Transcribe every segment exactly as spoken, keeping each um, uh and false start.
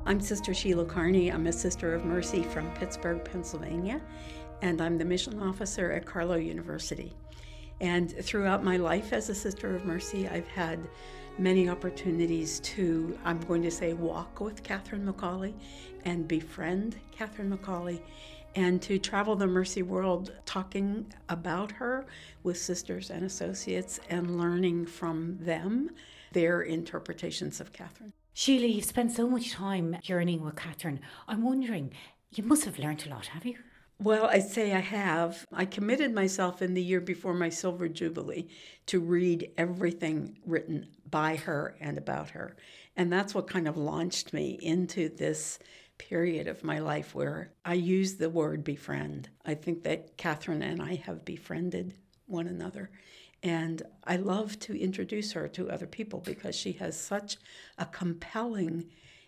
I'm Sister Sheila Carney. I'm a Sister of Mercy from Pittsburgh, Pennsylvania, and I'm the mission officer at Carlow University. And throughout my life as a Sister of Mercy, I've had many opportunities to, I'm going to say, walk with Catherine McAuley and befriend Catherine McAuley, and to travel the Mercy world talking about her with sisters and associates and learning from them their interpretations of Catherine. Sheila, you've spent so much time journeying with Catherine. I'm wondering, you must have learnt a lot, have you? Well, I'd say I have. I committed myself in the year before my Silver Jubilee to read everything written by her and about her. And that's what kind of launched me into this period of my life where I use the word befriend. I think that Catherine and I have befriended one another. And I love to introduce her to other people because she has such a compelling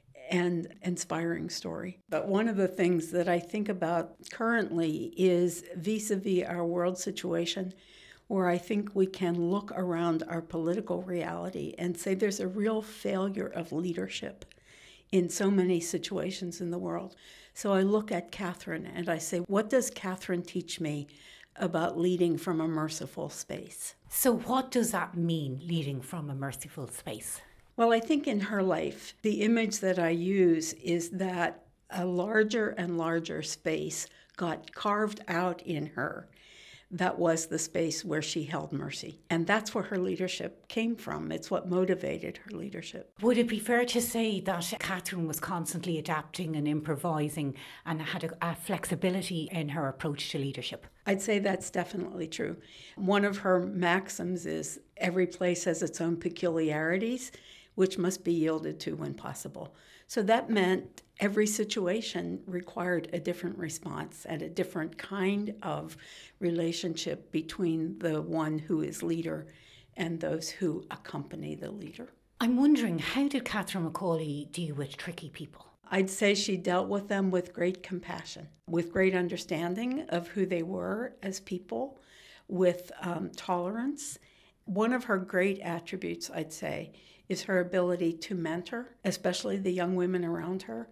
and inspiring story. But one of the things that I think about currently is vis-a-vis our world situation, where I think we can look around our political reality and say there's a real failure of leadership in so many situations in the world. So I look at Catherine and I say, what does Catherine teach me about leading from a merciful space? So what does that mean, leading from a merciful space? Well, I think in her life, the image that I use is that a larger and larger space got carved out in her. That was the space where she held mercy. And that's where her leadership came from. It's what motivated her leadership. Would it be fair to say that Catherine was constantly adapting and improvising and had a, a flexibility in her approach to leadership? I'd say that's definitely true. One of her maxims is every place has its own peculiarities, which must be yielded to when possible. So that meant every situation required a different response and a different kind of relationship between the one who is leader and those who accompany the leader. I'm wondering, how did Catherine McAuley deal with tricky people? I'd say she dealt with them with great compassion, with great understanding of who they were as people, with um, tolerance. One of her great attributes, I'd say, is her ability to mentor, especially the young women around her,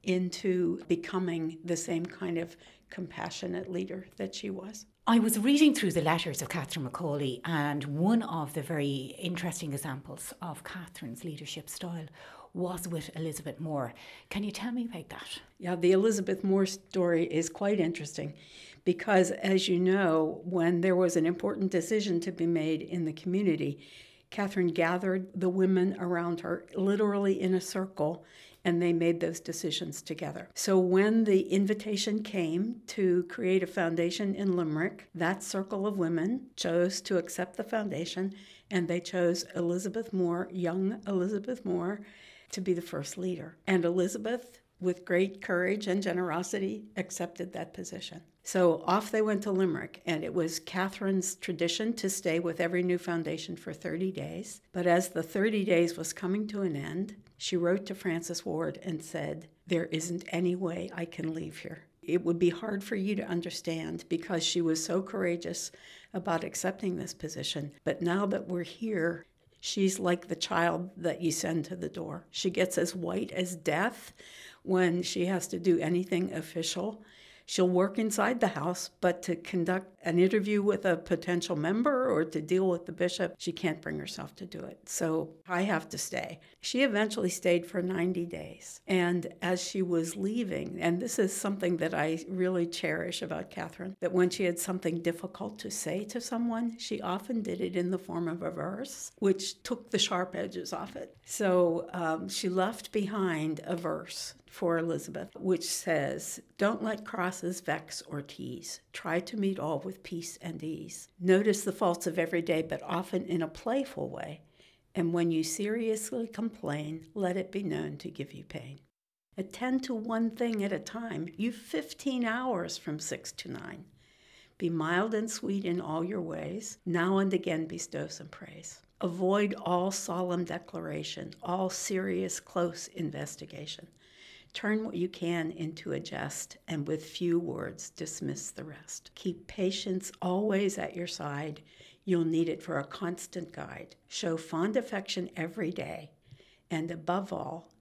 into becoming the same kind of compassionate leader that she was. I was reading through the letters of Catherine McAuley, and one of the very interesting examples of Catherine's leadership style was with Elizabeth Moore. Can you tell me about that? Yeah, the Elizabeth Moore story is quite interesting because, as you know, when there was an important decision to be made in the community, Catherine gathered the women around her literally in a circle, and they made those decisions together. So when the invitation came to create a foundation in Limerick, that circle of women chose to accept the foundation, and they chose Elizabeth Moore, young Elizabeth Moore, to be the first leader. And Elizabeth, with great courage and generosity, accepted that position. So off they went to Limerick, and it was Catherine's tradition to stay with every new foundation for thirty days. But as the thirty days was coming to an end, she wrote to Frances Ward and said, "There isn't any way I can leave here. It would be hard for you to understand because she was so courageous about accepting this position. But now that we're here, she's like the child that you send to the door. She gets as white as death when she has to do anything official. She'll work inside the house, but to conduct an interview with a potential member or to deal with the bishop, she can't bring herself to do it. So I have to stay." She eventually stayed for ninety days. And as she was leaving, and this is something that I really cherish about Catherine, that when she had something difficult to say to someone, she often did it in the form of a verse, which took the sharp edges off it. So um, she left behind a verse for Elizabeth, which says, "Don't let crosses vex or tease. Try to meet all with peace and ease. Notice the faults of every day, but often in a playful way. And when you seriously complain, let it be known to give you pain. Attend to one thing at a time. You've fifteen hours from six to nine. Be mild and sweet in all your ways. Now and again bestow some praise. Avoid all solemn declaration, all serious close investigation. Turn what you can into a jest, and with few words dismiss the rest. Keep patience always at your side. You'll need it for a constant guide. Show fond affection every day, and above all,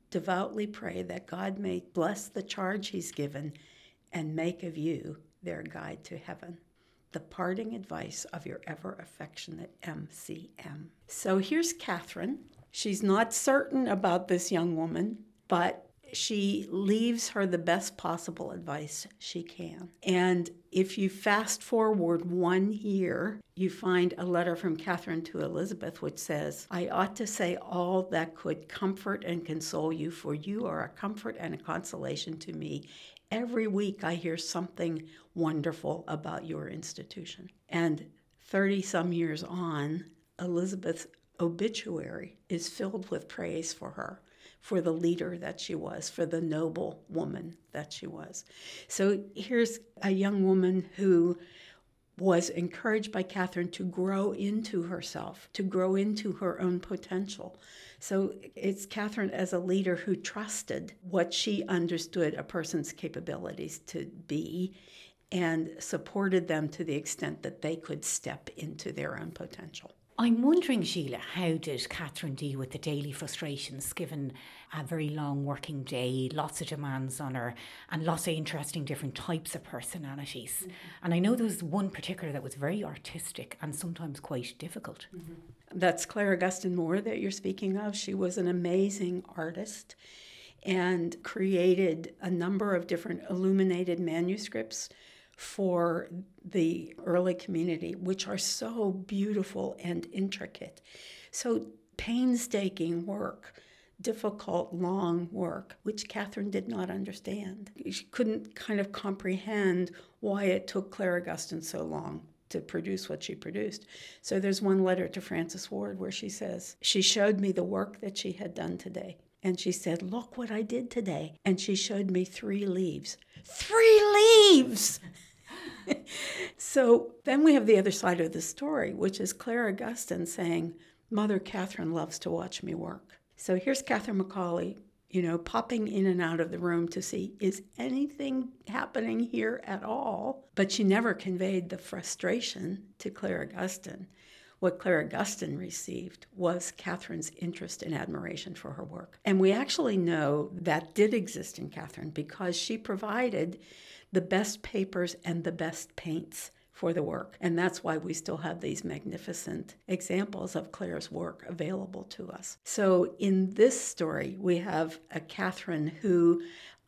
devoutly pray that God may bless the charge he's given and make of you their guide to heaven. The parting advice of your ever affectionate M C M. So here's Catherine. She's not certain about this young woman, but she leaves her the best possible advice she can. And if you fast forward one year, you find a letter from Catherine to Elizabeth which says, I ought to say all that could comfort and console you, for you are a comfort and a consolation to me. Every week I hear something wonderful about your institution. And thirty some years on, Elizabeth's obituary is filled with praise for her, for the leader that she was, for the noble woman that she was. So here's a young woman who was encouraged by Catherine to grow into herself, to grow into her own potential. So it's Catherine as a leader who trusted what she understood a person's capabilities to be and supported them to the extent that they could step into their own potential. I'm wondering, Sheila, how did Catherine deal with the daily frustrations given a very long working day, lots of demands on her and lots of interesting different types of personalities? Mm-hmm. And I know there was one particular that was very artistic and sometimes quite difficult. Mm-hmm. That's Claire Augustine Moore that you're speaking of. She was an amazing artist and created a number of different illuminated manuscripts for the early community, which are so beautiful and intricate. So painstaking work, difficult, long work, which Catherine did not understand. She couldn't kind of comprehend why it took Claire Augustine so long to produce what she produced. So there's one letter to Frances Ward where she says, she showed me the work that she had done today. And she said, look what I did today. And she showed me three leaves. Three leaves! So then we have the other side of the story, which is Claire Augustine saying, Mother Catherine loves to watch me work. So here's Catherine Macaulay, you know, popping in and out of the room to see, is anything happening here at all? But she never conveyed the frustration to Claire Augustine. What Claire Augustine received was Catherine's interest and admiration for her work. And we actually know that did exist in Catherine because she provided the best papers and the best paints for the work. And that's why we still have these magnificent examples of Claire's work available to us. So in this story, we have a Catherine who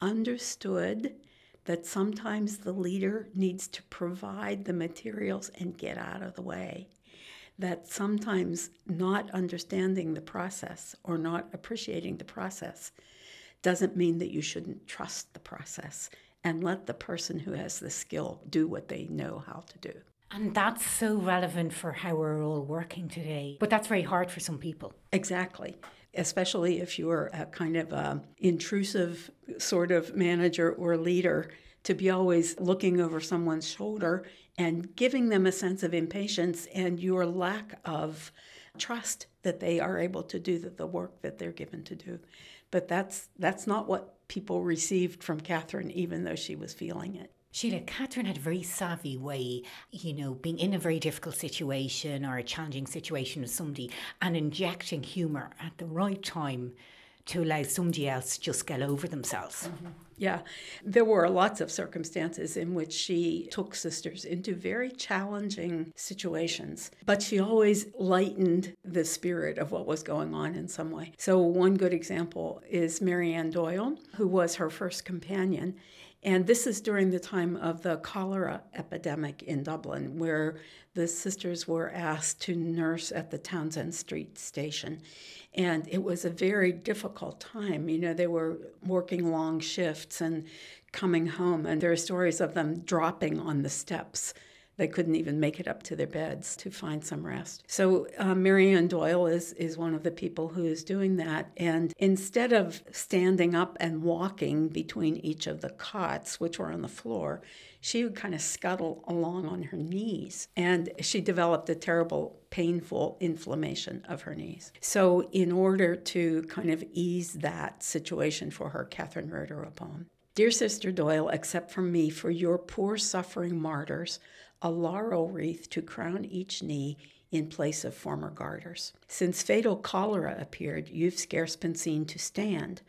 understood that sometimes the leader needs to provide the materials and get out of the way. That sometimes not understanding the process or not appreciating the process doesn't mean that you shouldn't trust the process and let the person who has the skill do what they know how to do. And that's so relevant for how we're all working today. But that's very hard for some people. Exactly. Especially if you're a kind of a intrusive sort of manager or leader, to be always looking over someone's shoulder and giving them a sense of impatience and your lack of trust that they are able to do the, the work that they're given to do. But that's that's not what people received from Catherine, even though she was feeling it. Sheila, Catherine had a very savvy way, you know, being in a very difficult situation or a challenging situation with somebody and injecting humour at the right time to allow somebody else to just get over themselves. Mm-hmm. Yeah, there were lots of circumstances in which she took sisters into very challenging situations, but she always lightened the spirit of what was going on in some way. So one good example is Mary Ann Doyle, who was her first companion. And this is during the time of the cholera epidemic in Dublin, where the sisters were asked to nurse at the Townsend Street station. And it was a very difficult time. You know, they were working long shifts and coming home, and there are stories of them dropping on the steps. They couldn't even make it up to their beds to find some rest. So uh, Mary Ann Doyle is, is one of the people who is doing that. And instead of standing up and walking between each of the cots, which were on the floor, she would kind of scuttle along on her knees. And she developed a terrible, painful inflammation of her knees. So in order to kind of ease that situation for her, Catherine wrote her a poem. Dear Sister Doyle, accept from me for your poor suffering martyrs a laurel wreath to crown each knee in place of former garters. Since fatal cholera appeared, you've scarce been seen to stand.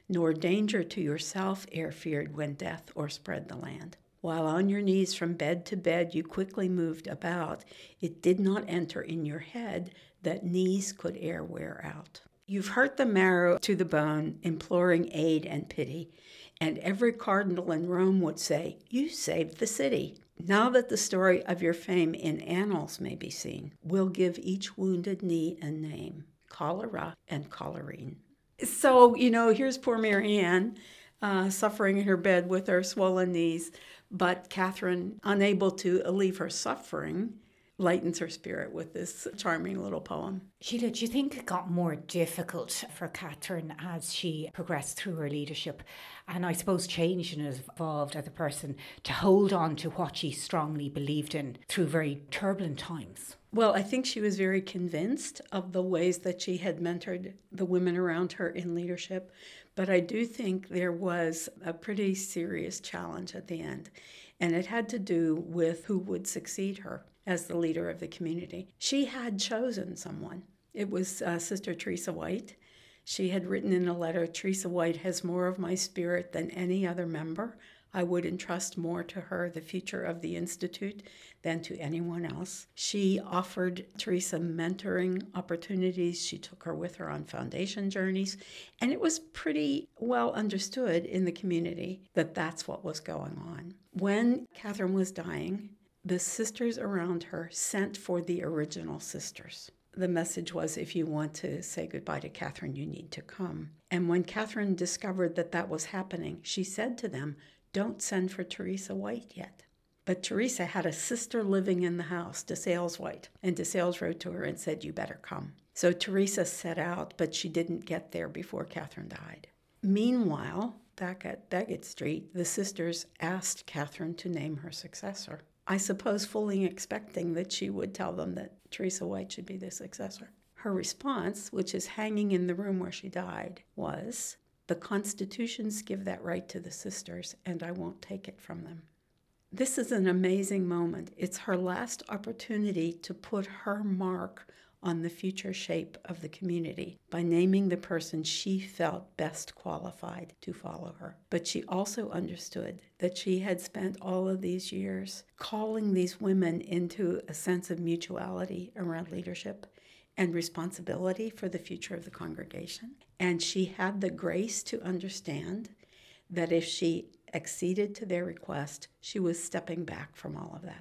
nor danger to yourself e'er feared when death o'erspread the land. While on your knees from bed to bed you quickly moved about, it did not enter in your head that knees could e'er wear out. You've hurt the marrow to the bone, imploring aid and pity, and every cardinal in Rome would say, you saved the city. Now that the story of your fame in annals may be seen, we'll give each wounded knee a name, cholera and cholerine. So, you know, here's poor Marianne uh, suffering in her bed with her swollen knees, but Catherine, unable to alleviate her suffering, lightens her spirit with this charming little poem. Sheila, do you think it got more difficult for Catherine as she progressed through her leadership and I suppose changed and evolved as a person to hold on to what she strongly believed in through very turbulent times? Well, I think she was very convinced of the ways that she had mentored the women around her in leadership, but I do think there was a pretty serious challenge at the end, and it had to do with who would succeed her as the leader of the community. She had chosen someone. It was uh, Sister Teresa White. She had written in a letter, Teresa White has more of my spirit than any other member. I would entrust more to her the future of the Institute than to anyone else. She offered Teresa mentoring opportunities. She took her with her on foundation journeys. And it was pretty well understood in the community that that's what was going on. When Catherine was dying, the sisters around her sent for the original sisters. The message was, if you want to say goodbye to Catherine, you need to come. And when Catherine discovered that that was happening, she said to them, don't send for Teresa White yet. But Teresa had a sister living in the house, DeSales White, and DeSales wrote to her and said, you better come. So Teresa set out, but she didn't get there before Catherine died. Meanwhile, back at Daggett Street, the sisters asked Catherine to name her successor. I suppose fully expecting that she would tell them that Teresa White should be the successor. Her response, which is hanging in the room where she died, was, the constitutions give that right to the sisters, and I won't take it from them. This is an amazing moment. It's her last opportunity to put her mark on the future shape of the community by naming the person she felt best qualified to follow her. But she also understood that she had spent all of these years calling these women into a sense of mutuality around leadership and responsibility for the future of the congregation. And she had the grace to understand that if she acceded to their request, she was stepping back from all of that.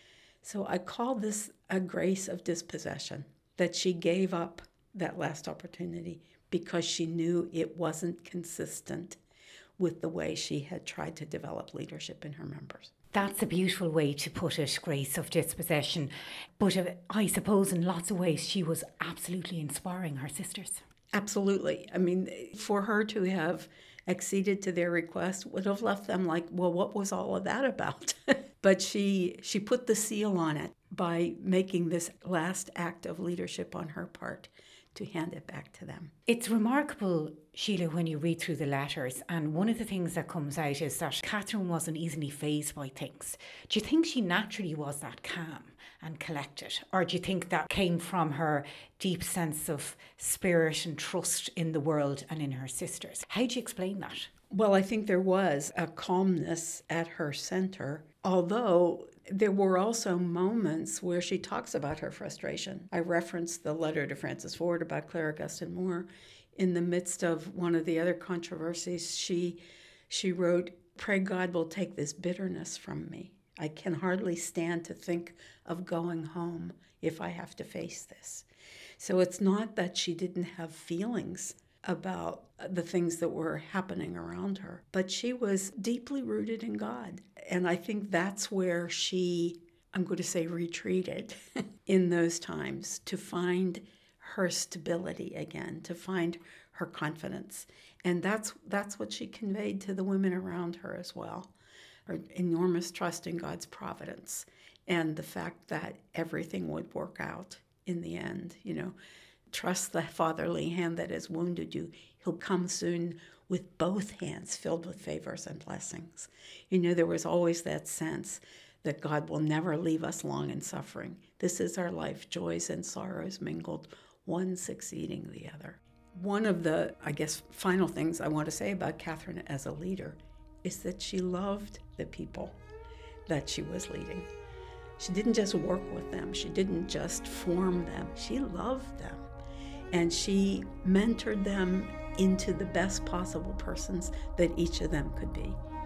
So I call this a grace of dispossession, that she gave up that last opportunity because she knew it wasn't consistent with the way she had tried to develop leadership in her members. That's a beautiful way to put it, grace of dispossession. But uh, I suppose in lots of ways she was absolutely inspiring her sisters. Absolutely. I mean, for her to have acceded to their request would have left them like, well, what was all of that about? But she she put the seal on it by making this last act of leadership on her part to hand it back to them. It's remarkable, Sheila, when you read through the letters, and one of the things that comes out is that Catherine wasn't easily fazed by things. Do you think she naturally was that calm and collected, or do you think that came from her deep sense of spirit and trust in the world and in her sisters? How do you explain that? Well, I think there was a calmness at her center, although there were also moments where she talks about her frustration. I referenced the letter to Frances Ford about Clara Gustin Moore. In the midst of one of the other controversies, she she wrote, "Pray God will take this bitterness from me. I can hardly stand to think of going home if I have to face this." So it's not that she didn't have feelings about the things that were happening around her, but she was deeply rooted in God. And I think that's where she, I'm going to say, retreated in those times to find her stability again, to find her confidence. And that's that's what she conveyed to the women around her as well. Her enormous trust in God's providence and the fact that everything would work out in the end. You know, trust the fatherly hand that has wounded you. He'll come soon with both hands filled with favors and blessings. You know, there was always that sense that God will never leave us long in suffering. This is our life, joys and sorrows mingled, one succeeding the other. One of the, I guess, final things I want to say about Catherine as a leader is that she loved the people that she was leading. She didn't just work with them. She didn't just form them. She loved them. And she mentored them into the best possible persons that each of them could be.